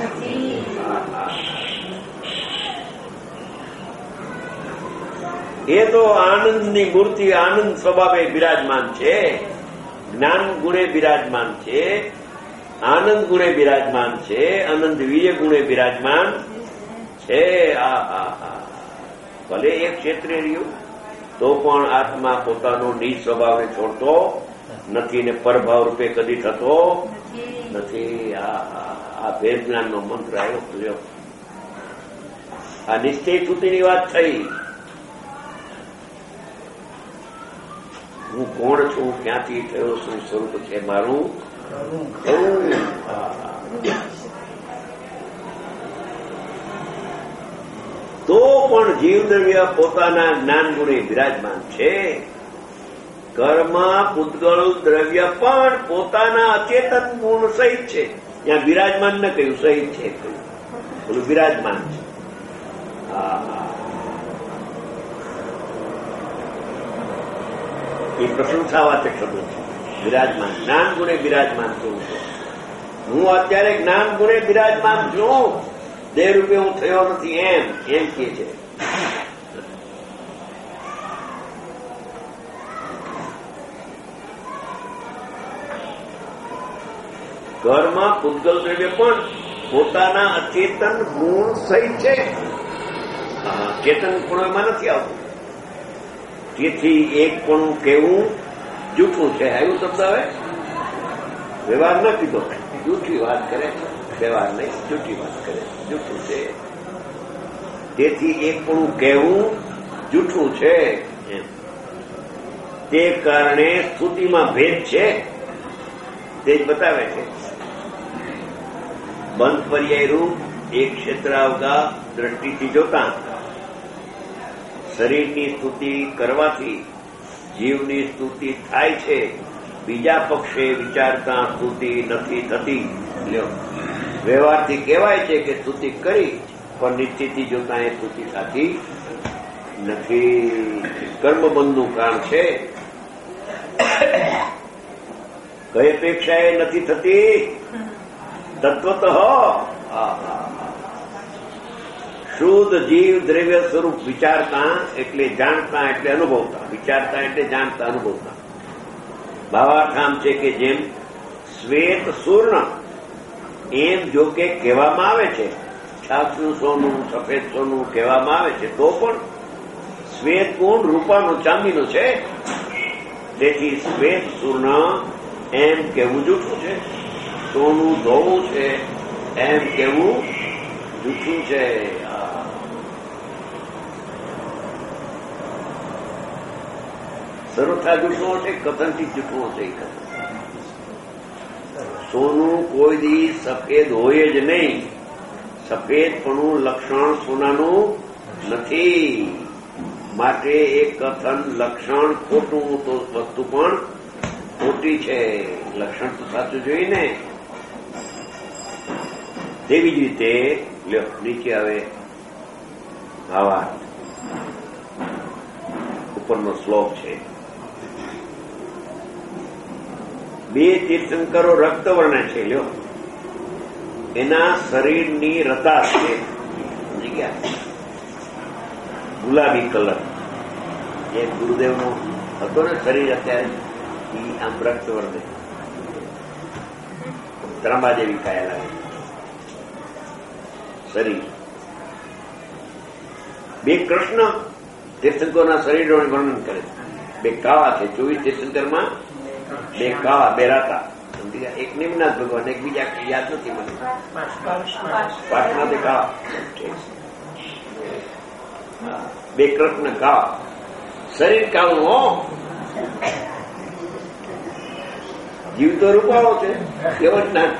એ તો આનંદની મૂર્તિ, આનંદ સ્વભાવે બિરાજમાન છે. જ્ઞાન ગુણે બિરાજમાન છે, આનંદ ગુણે બિરાજમાન છે, આનંદ વીર્ય ગુણે બિરાજમાન છે. આ હા હા ભલે એક ક્ષેત્રે રહ્યું, તો પણ આત્મા પોતાનો નિજ સ્વભાવને છોડતો નથી ને પરભાવ રૂપે કદી થતો નથી. આ ભેદ જ્ઞાનનો મંત્ર આવ્યો ખુલ્યો. આ નિશ્ચય શ્રુતિની વાત થઈ. હું કોણ છું, ક્યાંથી થયો, શું સ્વરૂપ છે મારું, તો પણ જીવદ્રવ્ય પોતાના જ્ઞાન ગુણે બિરાજમાન છે. કર્મ પૂતગળ દ્રવ્ય પણ પોતાના અચેતન ગુણ સહિત છે. ત્યાં બિરાજમાન ન કહ્યું, સહિત છે કહ્યું, બોલું બિરાજમાન છે. એ પ્રશંસાવાચક શબ્દો છે. બિરાજમાન, જ્ઞાન ગુણે બિરાજમાન છું. હું અત્યારે જ્ઞાન ગુણે બિરાજમાન છું, દેહ રૂપે હું થયો નથી. એમ એમ કે છે. કર્મ પૂતગલ દ્રવ્ય પણ પોતાના અચેતન ગુણ સહિત છે. ચેતન પણ એમાં નથી આવતું. તેથી એક પણ કહેવું જૂઠું છે. આવ્યું શબ્દ હવે વ્યવહાર ન કીધો, જૂઠી વાત કરે, વ્યવહાર નહીં, જૂઠી વાત કરે, જૂઠું છે. તેથી એકપણું કહેવું જૂઠું છે. તે કારણે સ્તુતિમાં ભેદ છે તે જ બતાવે છે. બંધ પર્યાય રૂપ એક ક્ષેત્રાવગા દ્રષ્ટિથી જોતા શરીરની સ્તુતિ કરવાથી જીવની સ્તુતિ થાય છે, બીજા પક્ષે વિચારતા સ્તુતિ નથી થતી. લ્યો, વ્યવહારથી કહેવાય છે કે સ્તુતિ કરી, પણ નિશ્ચિતથી જોતા એ સ્તુતિ થતી નથી. કર્મબંધનું કારણ છે. કઈ અપેક્ષા એ નથી થતી? તત્વત શુદ્ધ જીવ દ્રવ્ય સ્વરૂપ વિચારતા એટલે જાણતા એટલે અનુભવતા, વિચારતા એટલે જાણતા અનુભવતા. ભાવાર્થ આમ છે કે જેમ શ્વેત સુર્ણ એમ જો કે કહેવામાં આવે છે, છાસનું સોનું સફેદ સોનું કહેવામાં આવે છે, તો પણ શ્વેત ગુણ રૂપાનો ચાંદીનો છે. તેથી શ્વેત સુર્ણ એમ કહેવું જૂઠું છે, સોનું ધોવું છે એમ કહેવું જૂઠું છે. સર્વથા જૂઠું હશે, કથનથી જૂઠું હશે. સોનું કોઈ દી સફેદ હોય જ નહીં. સફેદપણું લક્ષણ સોનાનું નથી. માટે એક કથન લક્ષણ ખોટું તો વસ્તુ પણ ખોટી છે. લક્ષણ તો સાચું જોઈએ ને. તેવી જ રીતે લ્યો નીચે આવે ભાવાર્થ. ઉપરનો શ્લોક છે. બે તીર્થંકરો રક્તવર્ણ છે. લ્યો, એના શરીરની રતાશ છે, સમજી ગયા? ગુલાબી કલર. જે ગુરુદેવનો હતો ને શરીર અત્યારે એ આમ રક્તવર્ણ, ત્રંબા જેવી કાયા લાગે શરીર. બે કૃષ્ણ તીર્થંકરોના શરીરોનું વર્ણન કરે. બે કાવા છે ચોવીસ તીર્થંકરમાં, બે કાવા બે રાતા. સમજી ગયા? એક નિમનાથ ભગવાન, એક બીજા યાદ નથી મને. પાટના બે કાવા, બે કૃષ્ણ કાવા. શરીર કાવું હો, જીવ તો રૂપાળો છે એવો જ ના.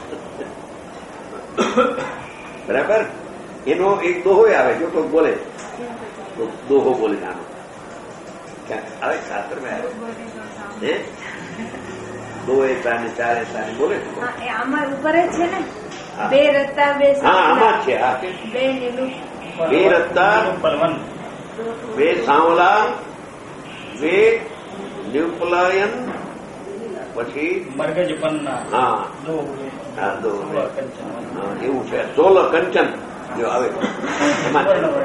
બરાબર. એનો એક દોહો આવે, જો તો બોલે તો દોહો બોલે નાનો આવે શાસ્ત્ર માં આવે. દો એસા ને ચાર એસા ને બોલે આમાં ઉપર છે ને બે રત્તા બે. હા આમાં છે. હા બે નીલું, બે રત્તા બે સાંવલા બે ન્યુપલાયન પછી મરગજ પન્ના. હા હા દો એવું છે. સોલ કંચન જો આવે એમાં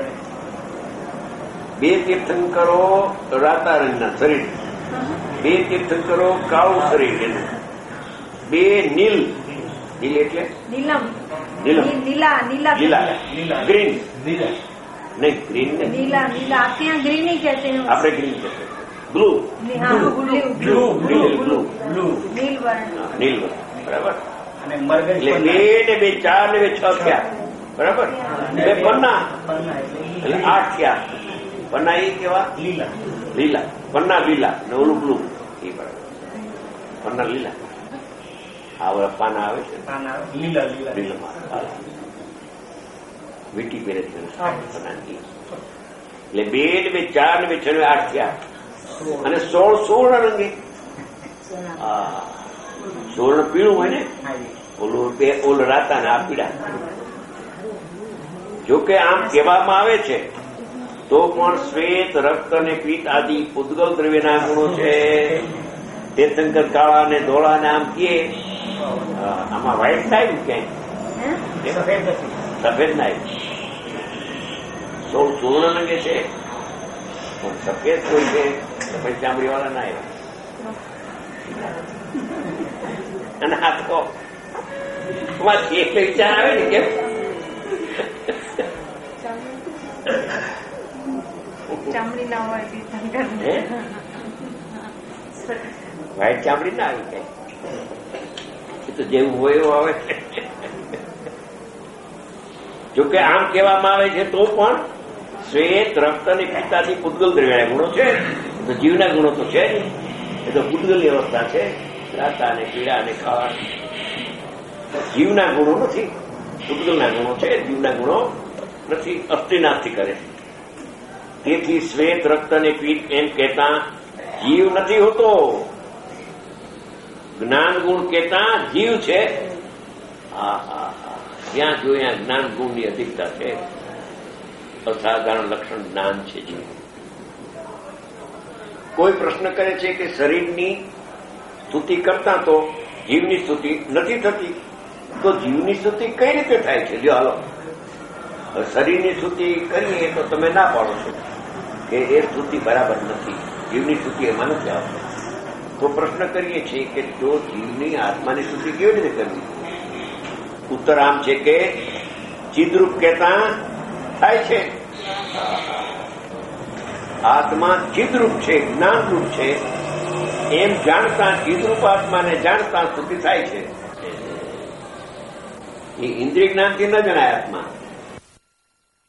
બે તીર્થંકરો રાતા રંગના શરીર, બે તીર્થંકરો કાળુ શરીર એનું, બે નીલ. નીલ એટલે નીલમ, નીલમ નીલા નીલા લીલા ગ્રીન નહીં, ગ્રીન નહીં, નીલા નીલા. आपके यहाँ ग्रीन ही कहते हैं. આપણે ગ્રીન કહેते બ્લુ. हाँ blue blue blue blue blue नील वर्ण. નીલ બરાબર. અને મરગજ એટલે બે ને બે ચાર ને બે છ થયા. બરાબર. બે પન્ના પન્ના એટલે આઠ થયા. પન્ના એ કેવા? લીલા. લીલા. પન્ના લીલા ને ઓલું બ્લુ એ બરાબર. પન્ના લીલા. આ બધા પાના આવે છે પાના લીલા લીલા લીલામાં વીટી પહેરે છે. એટલે બે ને બે ચાર ને બે છ ને આઠ થયા. અને સોળ સોળ રંગે. સોળ પીળું હોય ને, ઓલું બે ઓલ રાતા ને આ પીડા. જોકે આમ કહેવામાં આવે છે તો પણ શ્વેત રક્ત અને પીત આદિ ઉદ્ગલ દ્રવ્યના ગુણો છે. તીર્થંકર કાળા ને ધોળા ને આમ કહે, આમાં વ્હાઈટ થાય ક્યાંય સફેદ ના. સોળ સુવર્ણ રંગે છે પણ સફેદ કોઈ છે, સફેદ ચામડી વાળા ના આવ્યા. અને આ તો એટલે વિચાર આવે ને કેમ ચામડી ના હોય વ્હાઈટ ચામડી ના આવી કઈ. તો જેવું હોય એવું આવે છે. જોકે આમ કહેવામાં આવે છે તો પણ શ્વેત રક્ત અને પિત્તાદી પૂતગલ દ્રવ્યના ગુણો છે, તો જીવના ગુણો તો છે જ. એ તો પૂતગલની અવસ્થા છે, રાતા અને પીડા અને ખાવા. જીવના ગુણો નથી, પૂતગલના ગુણો છે, જીવના ગુણો નથી. અસ્થિનાસ્તિ કરે છે. તેથી શ્વેત રક્ત અને પિત્ત એમ કહેતા જીવ નથી હોતો. જ્ઞાન ગુણ કહેતા જીવ છે. હા હા હા જ્યાં જોયા જ્ઞાન ગુણની અધિકતા છે. અસાધારણ લક્ષણ જ્ઞાન છે જીવ. કોઈ પ્રશ્ન કરે છે કે શરીરની સ્તુતિ કરતા તો જીવની સ્તુતિ નથી થતી, તો જીવની સ્તુતિ કઈ રીતે થાય છે? જો હાલો શરીરની સ્તુતિ કરીએ તો તમે ના પાડો છો કે એ સ્તુતિ બરાબર નથી, જીવની સ્તુતિ એમાં નથી આવતી. તો પ્રશ્ન કરીએ છીએ કે જો જીવની આત્માની સ્તુતિ કેવી રીતે કરવી? ઉત્તર આમ છે કે ચિદરૂપ કહેતા થાય છે. આત્મા ચિદરૂપ છે, જ્ઞાનરૂપ છે, એમ જાણતા ચિદરૂપ આત્માને જાણતા સ્તુતિ થાય છે. એ ઇન્દ્રિય જ્ઞાનથી ન જણાય આત્મા.